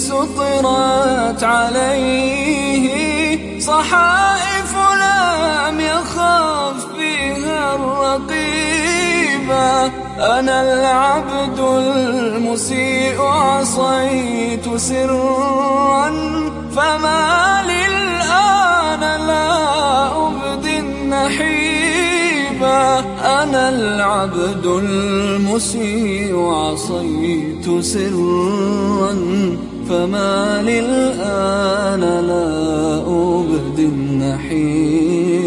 سطرت عليه صحائف لم يخف فيها الرقيبة. أنا العبد المسيء عصيت سرا، فما لي الآن لا أبدي النحيبة. أنا العبد المسيء عصيت سرا، فما لي الآن لا أبدي النحيبة.